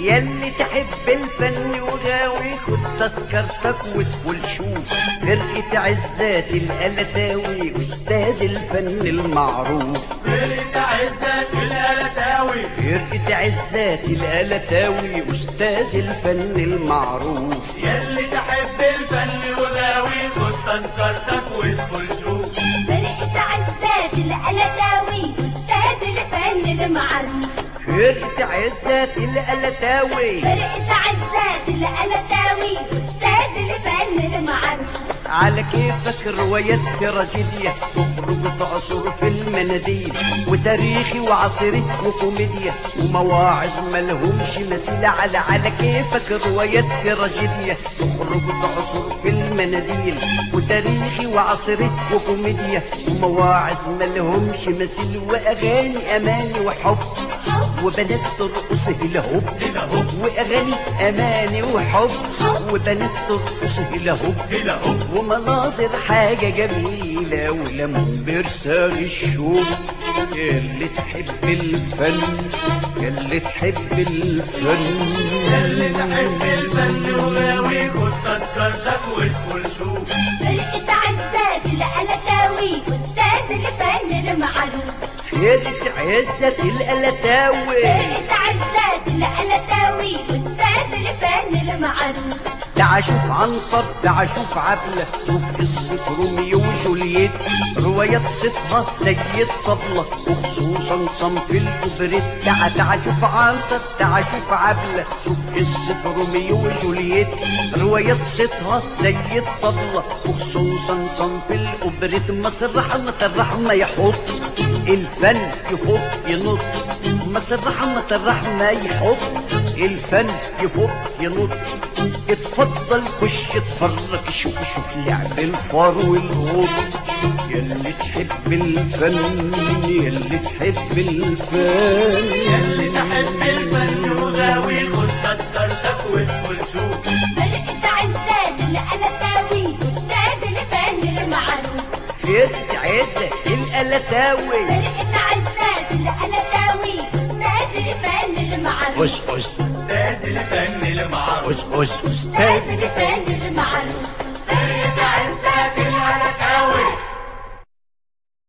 ياللي تحب الفن وغاوي خد تذكرتك وادخل شوف فرقة عزات القلتاوي أستاذ الفن المعروف. فرقة عزات القلتاوي، فرقة عزات القلتاوي أستاذ الفن المعروف. ياللي تحب الفن وغاوي خد تذكرتك وادخل شوف فرقة عزات القلتاوي أستاذ الفن المعروف. فرقة عزات القلتاوي، فرقة عزات القلتاوي أستاذ الفن المعروف. على كيفك روايات تراجيديا تخرج تعصر في المناديل وتاريخي وعصري وكوميديا ومواعظ ملهمش مثيل. على كيفك روايات تراجيديا تخرج تعصر في المناديل وتاريخي وعصري وكوميديا ومواعظ ملهمش مثيل واغاني اماني وحب وبنات ترقص هلا هوب واغاني اماني وحب وبنات ترقص هلا هوب ومناظر حاجه جميله ولمون برساغ الشوق. ياللي تحب الفن، ياللي تحب الفن، ياللي تحب الفن وغاوي خد تذكرتك وادخل شوف فرقة عزات القلتاوي أستاذ الفن المعروف. فرقة عزات القلتاوي، فرقة عزات القلتاوي أستاذ الفن المعروف. تعال شوف عنتر، تعال شوف عبلة، شوف قصة روميو وجولييت روايات صيتها زي الطبلة وخصوصا صنف الأوبريت. تعال شوف عنتر، تعال شوف عبلة، شوف قصة روميو وجولييت روايات صيتها زي الطبلة وخصوصا صنف الأوبريت. مسرحنا الرحمة يحط الفن يفوق ينط، مسرحنا الرحمة يحط الفن يفوق ينط. اتفضل خش اتفرج شوف لعب الفار والقط. ياللي تحب الفن، ياللي تحب الفن، ياللي تحب الفن وغاوي خد تذكرتك وادخل شوف فرقة عزات القلتاوي أستاذ الفن المعروف. فرقة عزات القلتاوي، فرقة عزات القلتاوي أستاذ الفن المعروف. أس أستاذ الفن المعروف، أس أستاذ الفن المعروف.